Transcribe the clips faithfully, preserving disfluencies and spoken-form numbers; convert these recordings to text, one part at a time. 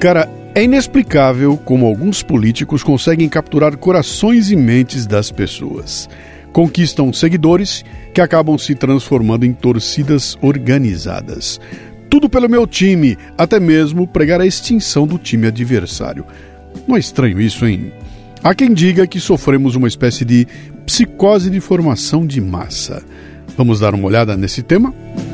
Cara, é inexplicável como alguns políticos conseguem capturar corações e mentes das pessoas. Conquistam seguidores que acabam se transformando em torcidas organizadas. Tudo pelo meu time, até mesmo pregar a extinção do time adversário. Não é estranho isso, hein? Há quem diga que sofremos uma espécie de psicose de formação de massa. Vamos dar uma olhada nesse tema?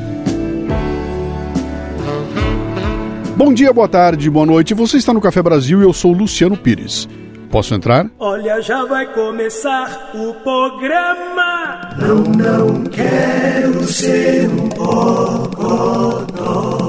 Bom dia, boa tarde, boa noite. Você está no Café Brasil e eu sou Luciano Pires. Posso entrar? Olha, já vai começar o programa. Não, não quero ser um bocodó.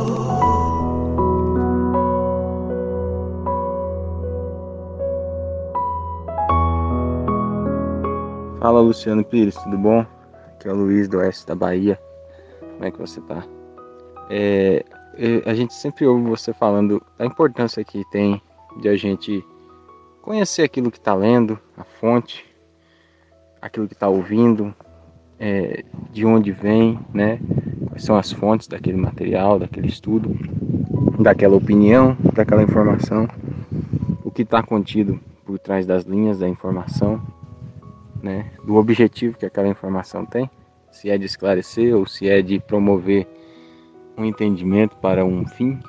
Fala, Luciano Pires, tudo bom? Aqui é o Luiz do Oeste da Bahia. Como é que você tá? É, a gente sempre ouve você falando da importância que tem de a gente conhecer aquilo que está lendo, a fonte, aquilo que está ouvindo, é, de onde vem, né? Quais são as fontes daquele material, daquele estudo, daquela opinião, daquela informação, o que está contido por trás das linhas da informação, né? Do objetivo que aquela informação tem, se é de esclarecer ou se é de promover um entendimento para um fim.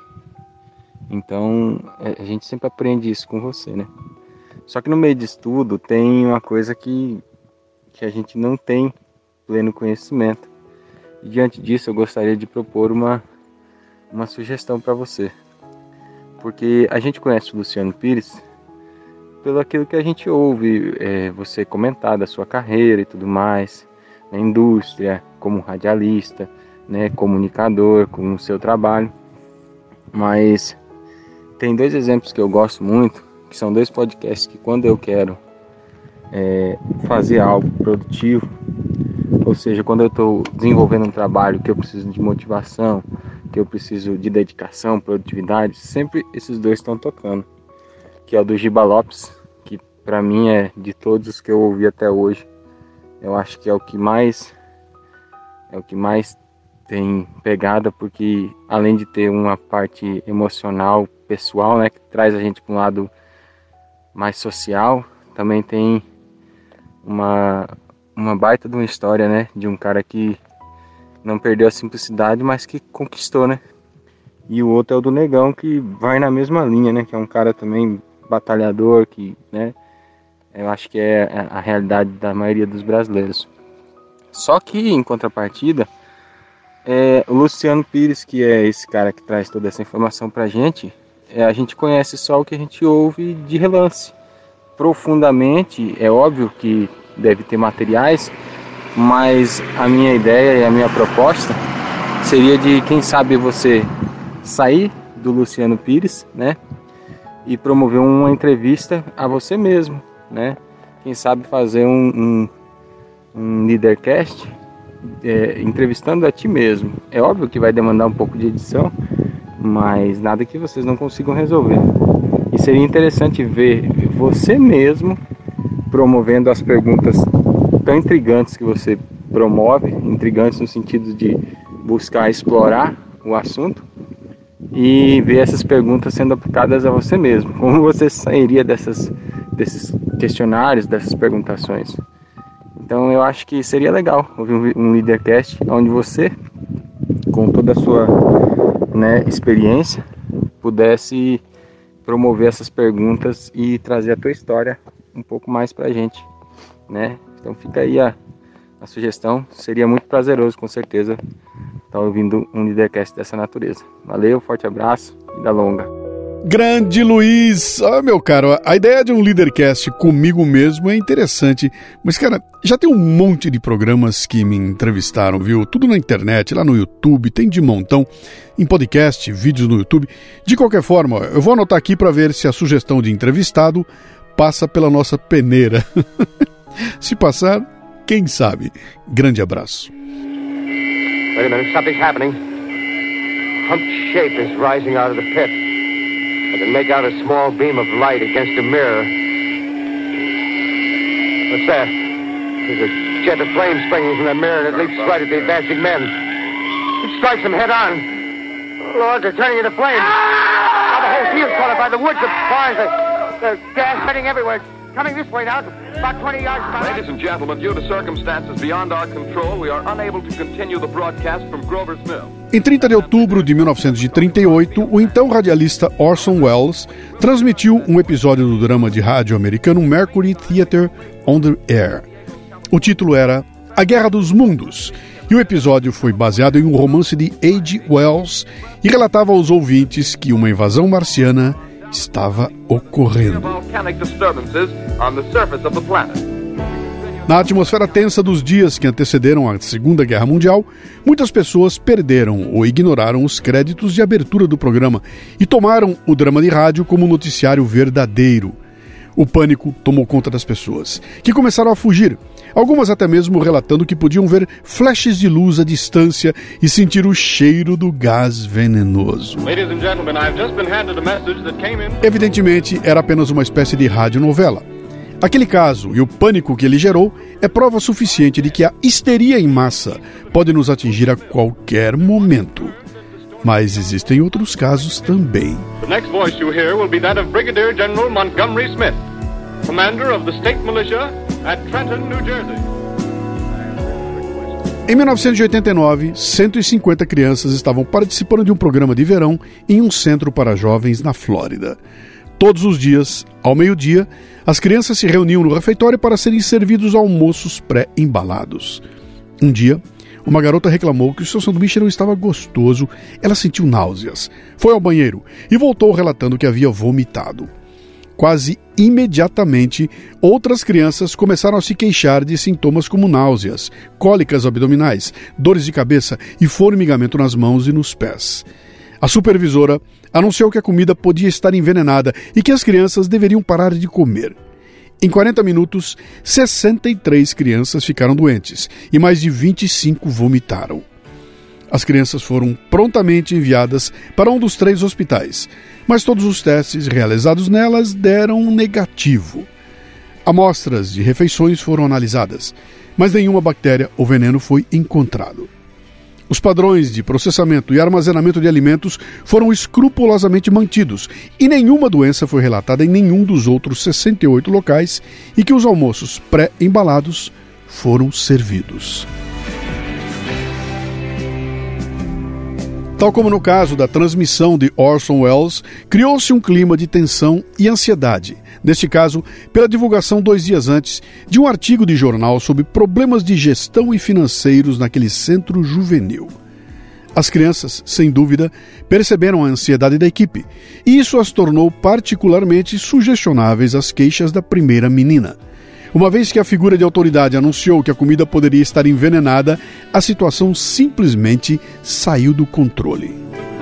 Então a gente sempre aprende isso com você, né? Só que no meio disso tudo tem uma coisa que, que a gente não tem pleno conhecimento. E diante disso eu gostaria de propor uma, uma sugestão para você. Porque a gente conhece o Luciano Pires pelo aquilo que a gente ouve, é, você comentar da sua carreira e tudo mais, na indústria, como radialista, né, comunicador, com o seu trabalho. Mas tem dois exemplos que eu gosto muito, que são dois podcasts que quando eu quero é, fazer algo produtivo, ou seja, quando eu estou desenvolvendo um trabalho que eu preciso de motivação, que eu preciso de dedicação, produtividade, sempre esses dois estão tocando, que é o do Giba Lopes, que para mim é de todos os que eu ouvi até hoje, eu acho que é o que mais é o que mais tem pegada, porque além de ter uma parte emocional, pessoal, né, que traz a gente para um lado mais social, também tem uma, uma baita de uma história, né, de um cara que não perdeu a simplicidade, mas que conquistou, né. E o outro é o do Negão, que vai na mesma linha, né, que é um cara também batalhador, que, né, eu acho que é a realidade da maioria dos brasileiros. Só que, em contrapartida, É, o Luciano Pires, que é esse cara que traz toda essa informação pra gente, é, a gente conhece só o que a gente ouve de relance. Profundamente, é óbvio que deve ter materiais, mas a minha ideia e a minha proposta seria de, quem sabe, você sair do Luciano Pires, né, e promover uma entrevista a você mesmo, né? Quem sabe fazer um, um, um Leadercast, É, entrevistando a ti mesmo. É óbvio que vai demandar um pouco de edição, mas nada que vocês não consigam resolver. E seria interessante ver você mesmo promovendo as perguntas tão intrigantes que você promove, intrigantes no sentido de buscar explorar o assunto, e ver essas perguntas sendo aplicadas a você mesmo. Como você sairia dessas, desses questionários, dessas perguntações? Então eu acho que seria legal ouvir um Leadercast onde você, com toda a sua, né, experiência, pudesse promover essas perguntas e trazer a tua história um pouco mais pra gente, né? Então fica aí a, a sugestão. Seria muito prazeroso, com certeza, estar ouvindo um Leadercast dessa natureza. Valeu, forte abraço e da longa. Grande Luiz! Ah, meu caro, a ideia de um Leadercast comigo mesmo é interessante, mas, cara, já tem um monte de programas que me entrevistaram, viu? Tudo na internet, lá no YouTube, tem de montão, em podcast, vídeos no YouTube. De qualquer forma, eu vou anotar aqui para ver se a sugestão de entrevistado passa pela nossa peneira. Se passar, quem sabe? Grande abraço. Wait a minute, something's happening. Humped shape is rising out of the pit. I can make out a small beam of light against a mirror. What's that? There's a jet of flame springing from the mirror, and it leaps right at the advancing men. It strikes them head on. Lord, they're turning into flames. Now the whole field color by the woods of bars. The gas spreading everywhere. Coming this way now, about twenty yards from Ladies and gentlemen, due to circumstances beyond our control, we are unable to continue the broadcast from Grover's Mill. Em trinta de outubro de mil novecentos e trinta e oito, o então radialista Orson Welles transmitiu um episódio do drama de rádio americano Mercury Theatre on the Air. O título era A Guerra dos Mundos, e o episódio foi baseado em um romance de H G Wells e relatava aos ouvintes que uma invasão marciana estava ocorrendo. Na atmosfera tensa dos dias que antecederam a Segunda Guerra Mundial, muitas pessoas perderam ou ignoraram os créditos de abertura do programa e tomaram o drama de rádio como noticiário verdadeiro. O pânico tomou conta das pessoas, que começaram a fugir, algumas até mesmo relatando que podiam ver flashes de luz à distância e sentir o cheiro do gás venenoso. Evidentemente, era apenas uma espécie de radionovela. Aquele caso e o pânico que ele gerou é prova suficiente de que a histeria em massa pode nos atingir a qualquer momento. Mas existem outros casos também. The next voice you hear will be that of Brigadier General Montgomery Smith, commander of the state militia at Trenton, New Jersey. Em mil novecentos e oitenta e nove, cento e cinquenta crianças estavam participando de um programa de verão em um centro para jovens na Flórida. Todos os dias, ao meio-dia, as crianças se reuniam no refeitório para serem servidos almoços pré-embalados. Um dia, uma garota reclamou que o seu sanduíche não estava gostoso, ela sentiu náuseas, foi ao banheiro e voltou relatando que havia vomitado. Quase imediatamente, outras crianças começaram a se queixar de sintomas como náuseas, cólicas abdominais, dores de cabeça e formigamento nas mãos e nos pés. A supervisora anunciou que a comida podia estar envenenada e que as crianças deveriam parar de comer. Em quarenta minutos, sessenta e três crianças ficaram doentes e mais de vinte e cinco vomitaram. As crianças foram prontamente enviadas para um dos três hospitais, mas todos os testes realizados nelas deram negativo. Amostras de refeições foram analisadas, mas nenhuma bactéria ou veneno foi encontrado. Os padrões de processamento e armazenamento de alimentos foram escrupulosamente mantidos e nenhuma doença foi relatada em nenhum dos outros sessenta e oito locais em que os almoços pré-embalados foram servidos. Tal como no caso da transmissão de Orson Welles, criou-se um clima de tensão e ansiedade, neste caso pela divulgação dois dias antes de um artigo de jornal sobre problemas de gestão e financeiros naquele centro juvenil. As crianças, sem dúvida, perceberam a ansiedade da equipe, e isso as tornou particularmente sugestionáveis às queixas da primeira menina. Uma vez que a figura de autoridade anunciou que a comida poderia estar envenenada, a situação simplesmente saiu do controle.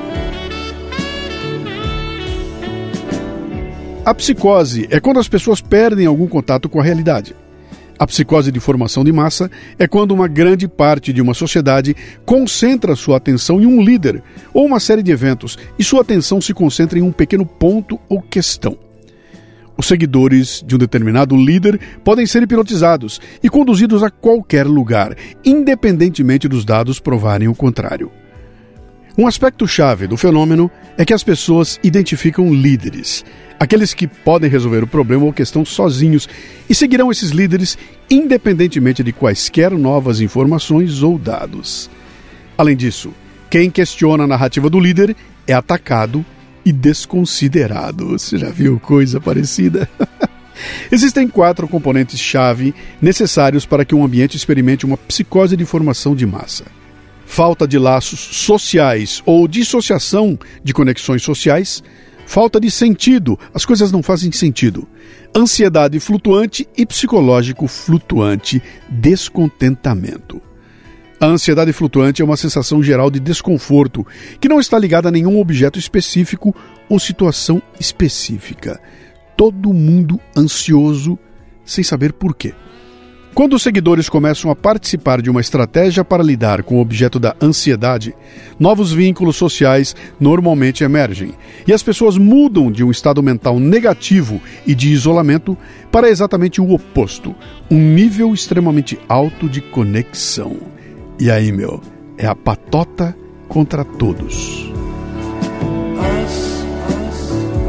A psicose é quando as pessoas perdem algum contato com a realidade. A psicose de formação de massa é quando uma grande parte de uma sociedade concentra sua atenção em um líder ou uma série de eventos e sua atenção se concentra em um pequeno ponto ou questão. Os seguidores de um determinado líder podem ser hipnotizados e conduzidos a qualquer lugar, independentemente dos dados provarem o contrário. Um aspecto-chave do fenômeno é que as pessoas identificam líderes, aqueles que podem resolver o problema ou questão sozinhos, e seguirão esses líderes independentemente de quaisquer novas informações ou dados. Além disso, quem questiona a narrativa do líder é atacado e desconsiderado. Você já viu coisa parecida? Existem quatro componentes-chave necessários para que um ambiente experimente uma psicose de formação de massa. Falta de laços sociais ou dissociação de conexões sociais, falta de sentido, as coisas não fazem sentido, ansiedade flutuante e psicológico flutuante, descontentamento. A ansiedade flutuante é uma sensação geral de desconforto que não está ligada a nenhum objeto específico ou situação específica. Todo mundo ansioso sem saber por quê. Quando os seguidores começam a participar de uma estratégia para lidar com o objeto da ansiedade, novos vínculos sociais normalmente emergem e as pessoas mudam de um estado mental negativo e de isolamento para exatamente o oposto, um nível extremamente alto de conexão. E aí, meu, é a patota contra todos. Us, us,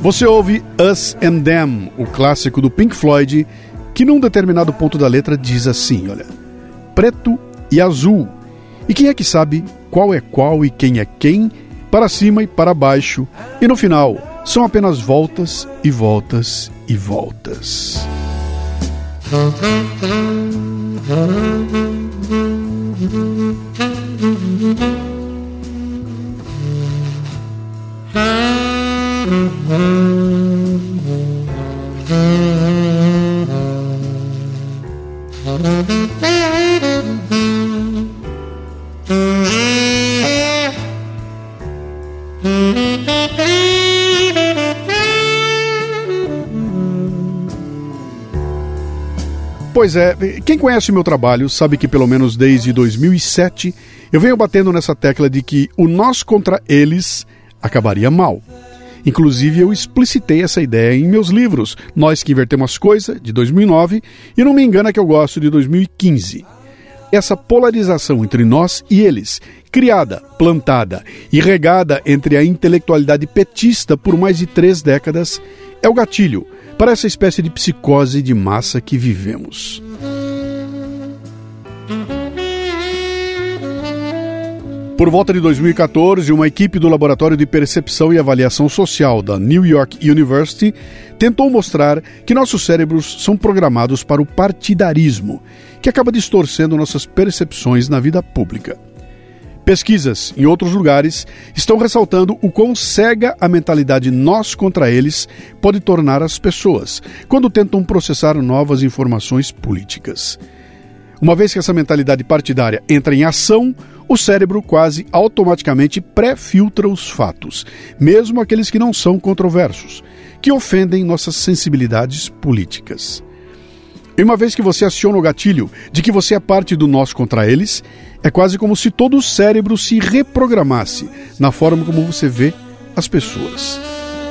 Você ouve Us and Them, o clássico do Pink Floyd, que num determinado ponto da letra diz assim, olha, preto e azul. E quem é que sabe qual é qual e quem é quem, para cima e para baixo, e no final são apenas voltas e voltas e voltas. Pois é, quem conhece o meu trabalho sabe que pelo menos desde dois mil e sete eu venho batendo nessa tecla de que o nós contra eles acabaria mal. Inclusive eu explicitei essa ideia em meus livros, Nós que Invertemos as Coisas, de dois mil e nove, e não me engana que eu gosto, de dois mil e quinze. Essa polarização entre nós e eles, criada, plantada e regada entre a intelectualidade petista por mais de três décadas, é o gatilho para essa espécie de psicose de massa que vivemos. Por volta de dois mil e catorze, uma equipe do Laboratório de Percepção e Avaliação Social da New York University tentou mostrar que nossos cérebros são programados para o partidarismo, que acaba distorcendo nossas percepções na vida pública. Pesquisas em outros lugares estão ressaltando o quão cega a mentalidade nós contra eles pode tornar as pessoas quando tentam processar novas informações políticas. Uma vez que essa mentalidade partidária entra em ação, o cérebro quase automaticamente pré-filtra os fatos, mesmo aqueles que não são controversos, que ofendem nossas sensibilidades políticas. E uma vez que você aciona o gatilho de que você é parte do nós contra eles, é quase como se todo o cérebro se reprogramasse na forma como você vê as pessoas.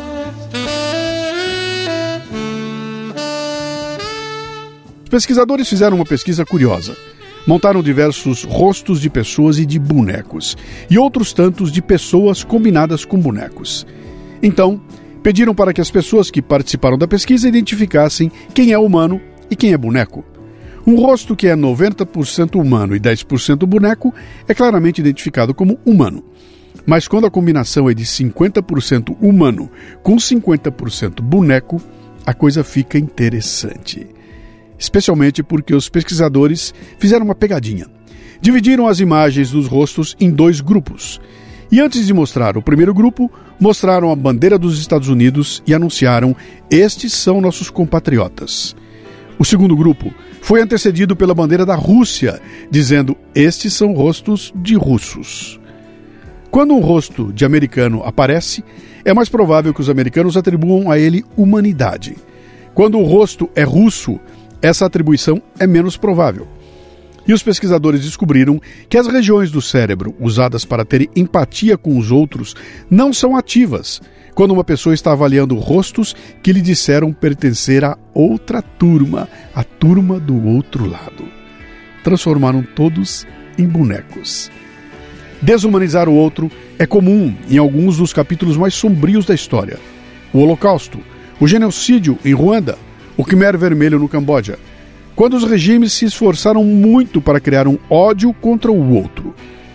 Os pesquisadores fizeram uma pesquisa curiosa. Montaram diversos rostos de pessoas e de bonecos, e outros tantos de pessoas combinadas com bonecos. Então, pediram para que as pessoas que participaram da pesquisa identificassem quem é humano e quem é boneco. Um rosto que é noventa por cento humano e dez por cento boneco é claramente identificado como humano. Mas quando a combinação é de cinquenta por cento humano com cinquenta por cento boneco, a coisa fica interessante. Especialmente porque os pesquisadores fizeram uma pegadinha. Dividiram as imagens dos rostos em dois grupos. E antes de mostrar o primeiro grupo, mostraram a bandeira dos Estados Unidos e anunciaram: estes são nossos compatriotas. O segundo grupo foi antecedido pela bandeira da Rússia, dizendo: estes são rostos de russos. Quando um rosto de americano aparece, é mais provável que os americanos atribuam a ele humanidade. Quando o rosto é russo, essa atribuição é menos provável. E os pesquisadores descobriram que as regiões do cérebro usadas para ter empatia com os outros não são ativas quando uma pessoa está avaliando rostos que lhe disseram pertencer a outra turma, a turma do outro lado. Transformaram todos em bonecos. Desumanizar o outro é comum em alguns dos capítulos mais sombrios da história. O Holocausto, o genocídio em Ruanda, o Khmer Vermelho no Camboja, quando os regimes se esforçaram muito para criar um ódio contra o outro.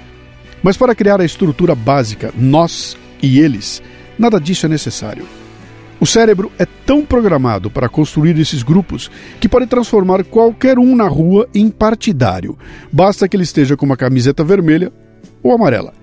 Mas para criar a estrutura básica, nós e eles, nada disso é necessário. O cérebro é tão programado para construir esses grupos que pode transformar qualquer um na rua em partidário. Basta que ele esteja com uma camiseta vermelha ou amarela.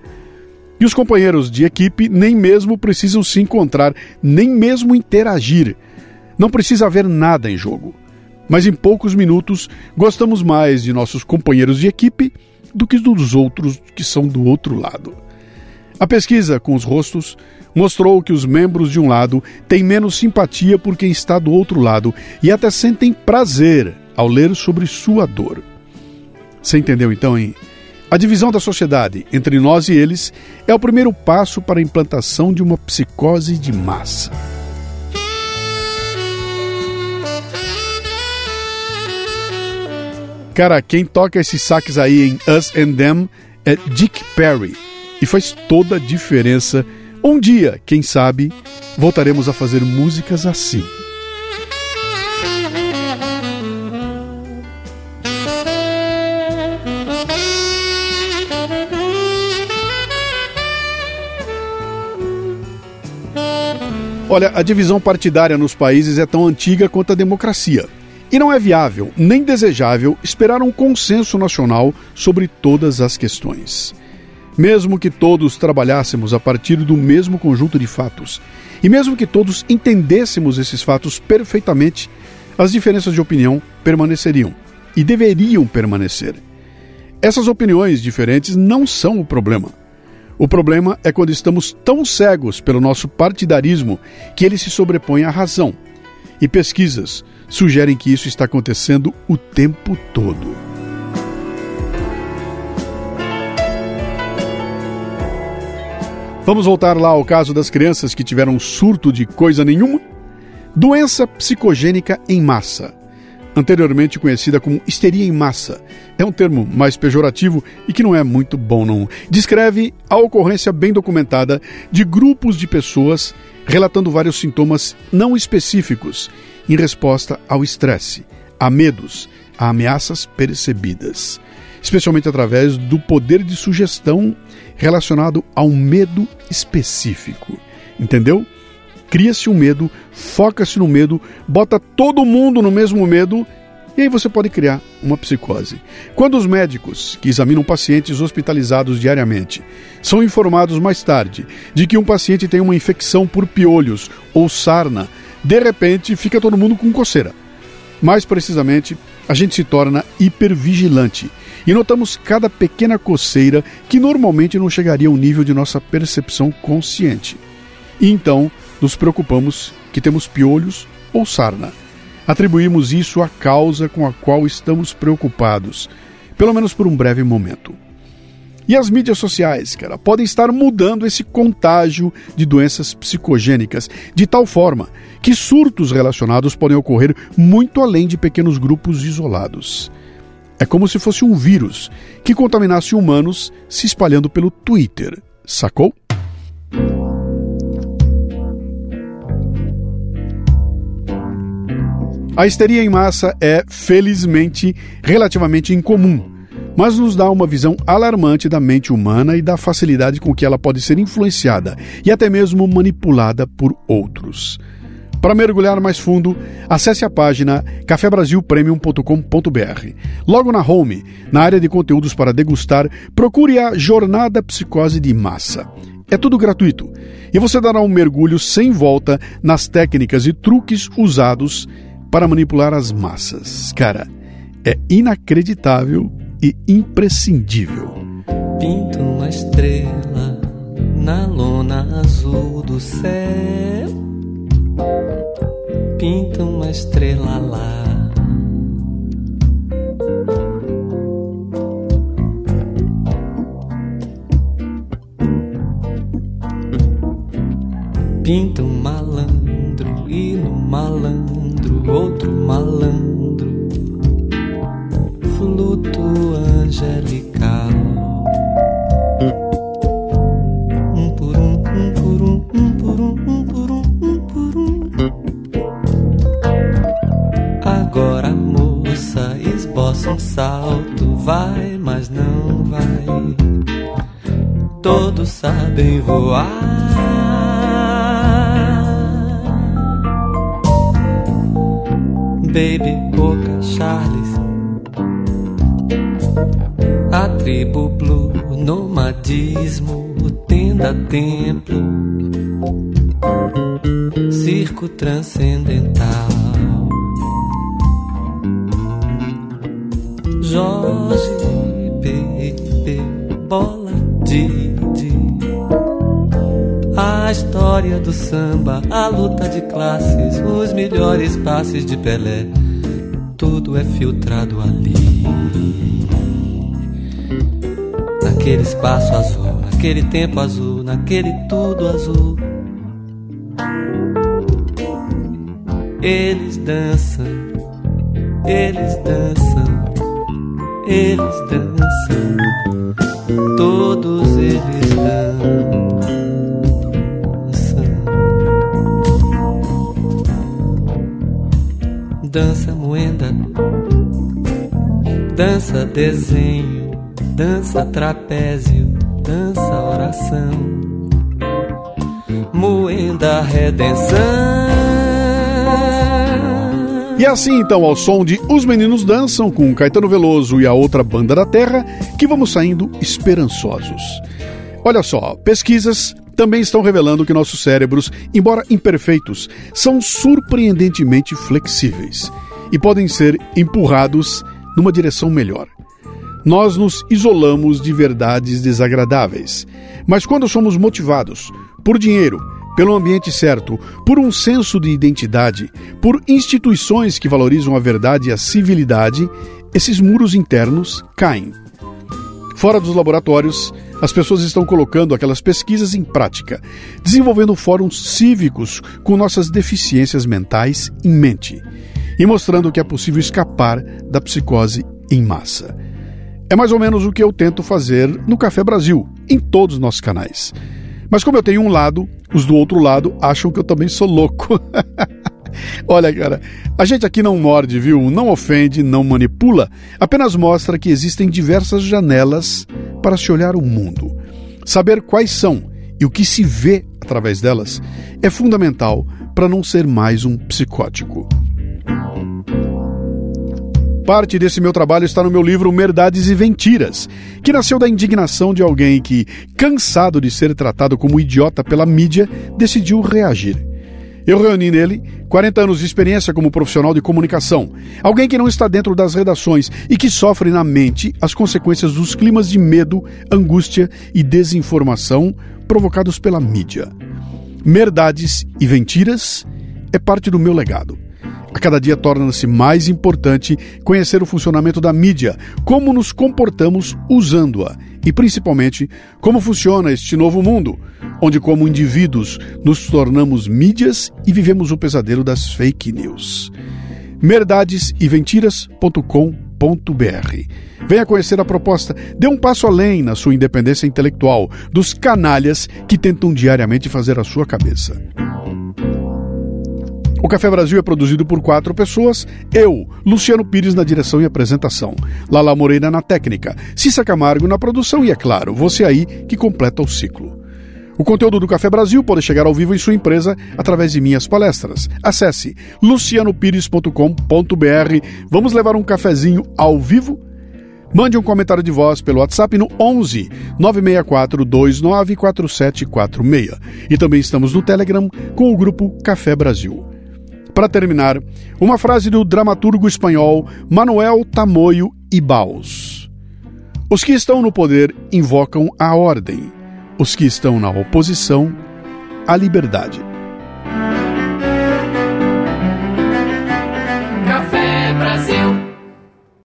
E os companheiros de equipe nem mesmo precisam se encontrar, nem mesmo interagir. Não precisa haver nada em jogo. Mas em poucos minutos, gostamos mais de nossos companheiros de equipe do que dos outros que são do outro lado. A pesquisa com os rostos mostrou que os membros de um lado têm menos simpatia por quem está do outro lado e até sentem prazer ao ler sobre sua dor. Você entendeu então, hein? A divisão da sociedade entre nós e eles é o primeiro passo para a implantação de uma psicose de massa. Cara, quem toca esses saques aí em Us and Them é Dick Perry. E faz toda a diferença Um dia, quem sabe, voltaremos a fazer músicas assim. Olha, a divisão partidária nos países é tão antiga quanto a democracia. E não é viável, nem desejável, esperar um consenso nacional sobre todas as questões. Mesmo que todos trabalhássemos a partir do mesmo conjunto de fatos, e mesmo que todos entendêssemos esses fatos perfeitamente, as diferenças de opinião permaneceriam, e deveriam permanecer. Essas opiniões diferentes não são o problema. O problema é quando estamos tão cegos pelo nosso partidarismo que ele se sobrepõe à razão. E pesquisas sugerem que isso está acontecendo o tempo todo. Vamos voltar lá ao caso das crianças que tiveram um surto de coisa nenhuma? Doença psicogênica em massa, anteriormente conhecida como histeria em massa. É um termo mais pejorativo e que não é muito bom, não. Descreve a ocorrência bem documentada de grupos de pessoas relatando vários sintomas não específicos em resposta ao estresse, a medos, a ameaças percebidas, especialmente através do poder de sugestão relacionado ao medo específico. Entendeu? Cria-se um medo, foca-se no medo, bota todo mundo no mesmo medo e aí você pode criar uma psicose. Quando os médicos que examinam pacientes hospitalizados diariamente são informados mais tarde de que um paciente tem uma infecção por piolhos ou sarna, de repente fica todo mundo com coceira. Mais precisamente, a gente se torna hipervigilante e notamos cada pequena coceira que normalmente não chegaria ao nível de nossa percepção consciente. E então, nos preocupamos que temos piolhos ou sarna. Atribuímos isso à causa com a qual estamos preocupados, pelo menos por um breve momento. E as mídias sociais, cara, podem estar mudando esse contágio de doenças psicogênicas de tal forma que surtos relacionados podem ocorrer muito além de pequenos grupos isolados. É como se fosse um vírus que contaminasse humanos se espalhando pelo Twitter, sacou? A histeria em massa é, felizmente, relativamente incomum, mas nos dá uma visão alarmante da mente humana e da facilidade com que ela pode ser influenciada e até mesmo manipulada por outros. Para mergulhar mais fundo, acesse a página café brasil premium ponto com ponto b r. Logo na home, na área de conteúdos para degustar, procure a Jornada Psicose de Massa. É tudo gratuito e você dará um mergulho sem volta nas técnicas e truques usados para manipular as massas. Cara, é inacreditável e imprescindível. Pinta uma estrela na lona azul do céu. Pinta uma estrela lá. Pinta um malandro e no malandro outro malandro, fluto angelical. Um por um, um por um, um por um, um por um, um por um. Agora a moça esboça um salto, vai, mas não vai. Todos sabem voar. Baby, Boca, Charles, a tribo blue, nomadismo, tenda, templo, circo transcendental. Jorge, baby, bola, Didi, a história do samba, a luta de classes, os melhores passes de Pelé, tudo é filtrado ali. Naquele espaço azul, naquele tempo azul, naquele tudo azul. Eles dançam, eles dançam, eles dançam, todos eles dançam. dança moenda, dança desenho, dança trapézio, dança oração, moenda redenção. E assim, então, ao som de Os Meninos Dançam, com Caetano Veloso e a outra Banda da Terra, que vamos saindo esperançosos. Olha só, pesquisas também estão revelando que nossos cérebros, embora imperfeitos, são surpreendentemente flexíveis e podem ser empurrados numa direção melhor. Nós nos isolamos de verdades desagradáveis, mas quando somos motivados por dinheiro, pelo ambiente certo, por um senso de identidade, por instituições que valorizam a verdade e a civilidade, esses muros internos caem. Fora dos laboratórios, as pessoas estão colocando aquelas pesquisas em prática, desenvolvendo fóruns cívicos com nossas deficiências mentais em mente e mostrando que é possível escapar da psicose em massa. É mais ou menos o que eu tento fazer no Café Brasil, em todos os nossos canais. Mas como eu tenho um lado, os do outro lado acham que eu também sou louco. Olha, cara, a gente aqui não morde, viu? Não ofende, não manipula, apenas mostra que existem diversas janelas para se olhar o mundo. Saber quais são e o que se vê através delas é fundamental para não ser mais um psicótico. Parte desse meu trabalho está no meu livro Merdades e Ventiras, que nasceu da indignação de alguém que, cansado de ser tratado como idiota pela mídia, decidiu reagir. Eu reuni nele quarenta anos de experiência como profissional de comunicação, alguém que não está dentro das redações e que sofre na mente as consequências dos climas de medo, angústia e desinformação provocados pela mídia. Merdades e Ventiras é parte do meu legado. A cada dia torna-se mais importante conhecer o funcionamento da mídia, como nos comportamos usando-a e, principalmente, como funciona este novo mundo, onde, como indivíduos, nos tornamos mídias e vivemos o pesadelo das fake news. merdades e ventiras ponto com ponto b r. Venha conhecer a proposta, dê um passo além na sua independência intelectual dos canalhas que tentam diariamente fazer a sua cabeça. O Café Brasil é produzido por quatro pessoas, eu, Luciano Pires na direção e apresentação, Lala Moreira na técnica, Cissa Camargo na produção e, é claro, você aí que completa o ciclo. O conteúdo do Café Brasil pode chegar ao vivo em sua empresa através de minhas palestras. Acesse luciano pires ponto com ponto b r. Vamos levar um cafezinho ao vivo? Mande um comentário de voz pelo WhatsApp no onze nove seis quatro dois nove quatro sete quatro seis. E também estamos no Telegram com o grupo Café Brasil. Para terminar, uma frase do dramaturgo espanhol Manuel Tamoio e Baus. Os que estão no poder invocam a ordem, os que estão na oposição, a liberdade.